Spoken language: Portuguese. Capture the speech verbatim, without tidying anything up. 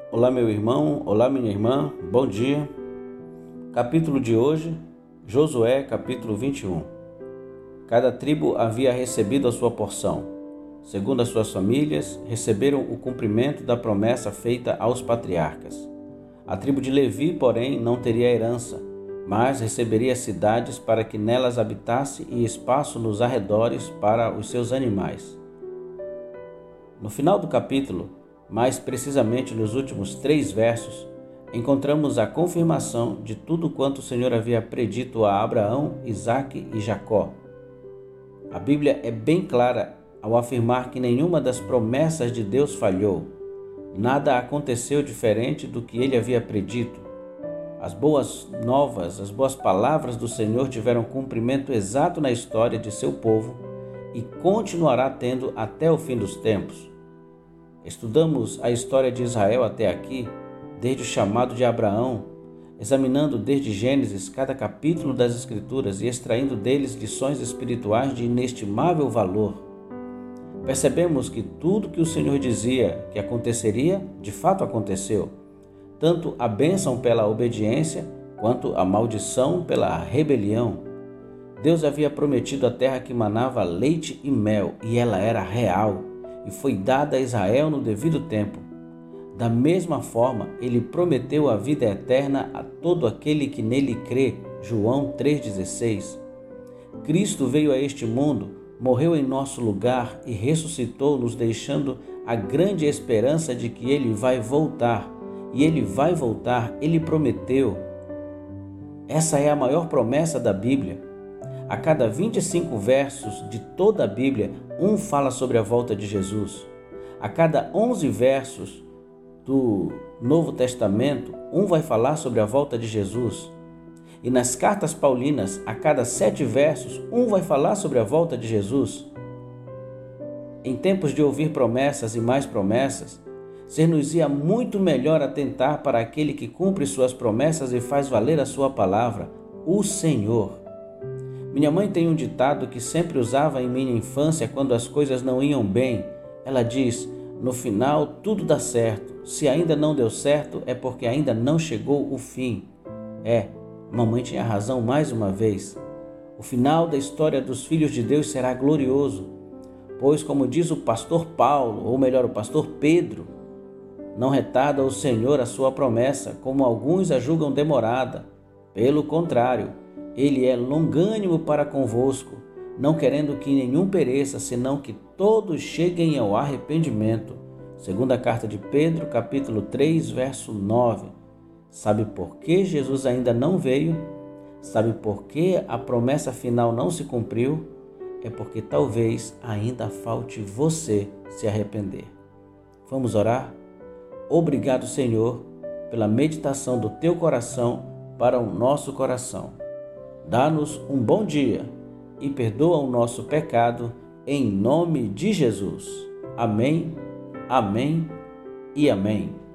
Olá, meu irmão, olá, minha irmã, bom dia. Capítulo de hoje, Josué, capítulo vinte e um. Cada tribo havia recebido a sua porção. Segundo as suas famílias, receberam o cumprimento da promessa feita aos patriarcas. A tribo de Levi, porém, não teria herança, mas receberia cidades para que nelas habitasse e espaço nos arredores para os seus animais. No final do capítulo, mais precisamente nos últimos três versos, encontramos a confirmação de tudo quanto o Senhor havia predito a Abraão, Isaque e Jacó. A Bíblia é bem clara ao afirmar que nenhuma das promessas de Deus falhou. Nada aconteceu diferente do que ele havia predito. As boas novas, as boas palavras do Senhor tiveram cumprimento exato na história de seu povo e continuará tendo até o fim dos tempos. Estudamos a história de Israel até aqui, desde o chamado de Abraão, examinando desde Gênesis cada capítulo das Escrituras e extraindo deles lições espirituais de inestimável valor. Percebemos que tudo que o Senhor dizia que aconteceria, de fato aconteceu. Tanto a bênção pela obediência, quanto a maldição pela rebelião. Deus havia prometido a terra que manava leite e mel, e ela era real, e foi dada a Israel no devido tempo. Da mesma forma, ele prometeu a vida eterna a todo aquele que nele crê. João três dezesseis. Cristo veio a este mundo, morreu em nosso lugar e ressuscitou, nos deixando a grande esperança de que ele vai voltar. E ele vai voltar, ele prometeu. Essa é a maior promessa da Bíblia. A cada vinte e cinco versos de toda a Bíblia, um fala sobre a volta de Jesus. A cada onze versos do Novo Testamento, um vai falar sobre a volta de Jesus. E nas cartas paulinas, a cada sete versos, um vai falar sobre a volta de Jesus. Em tempos de ouvir promessas e mais promessas, ser-nos-ia muito melhor atentar para aquele que cumpre suas promessas e faz valer a sua palavra, o Senhor. Minha mãe tem um ditado que sempre usava em minha infância quando as coisas não iam bem. Ela diz: no final tudo dá certo. Se ainda não deu certo, é porque ainda não chegou o fim. É, mamãe tinha razão mais uma vez. O final da história dos filhos de Deus será glorioso, pois, como diz o pastor Paulo, ou melhor, o pastor Pedro, não retarda o Senhor a sua promessa, como alguns a julgam demorada. Pelo contrário, ele é longânimo para convosco, não querendo que nenhum pereça, senão que todos cheguem ao arrependimento. Segunda carta de Pedro, capítulo três, verso nove. Sabe por que Jesus ainda não veio? Sabe por que a promessa final não se cumpriu? É porque talvez ainda falte você se arrepender. Vamos orar? Obrigado, Senhor, pela meditação do teu coração para o nosso coração. Dá-nos um bom dia e perdoa o nosso pecado, em nome de Jesus. Amém, amém e amém.